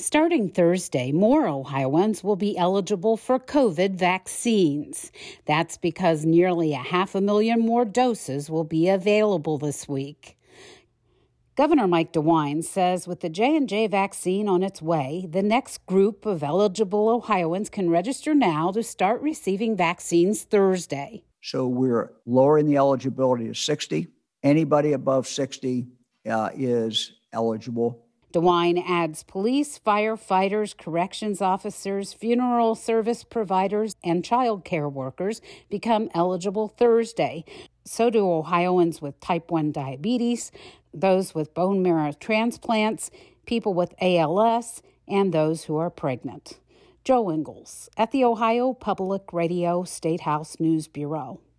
Starting Thursday, more Ohioans will be eligible for COVID vaccines. That's because nearly 500,000 more doses will be available this week. Governor Mike DeWine says with the J&J vaccine on its way, the next group of eligible Ohioans can register now to start receiving vaccines Thursday. So we're lowering the eligibility to 60. Anybody above 60 is eligible. DeWine adds police, firefighters, corrections officers, funeral service providers, and child care workers become eligible Thursday. So do Ohioans with type 1 diabetes, those with bone marrow transplants, people with ALS, and those who are pregnant. Joe Ingles at the Ohio Public Radio State House News Bureau.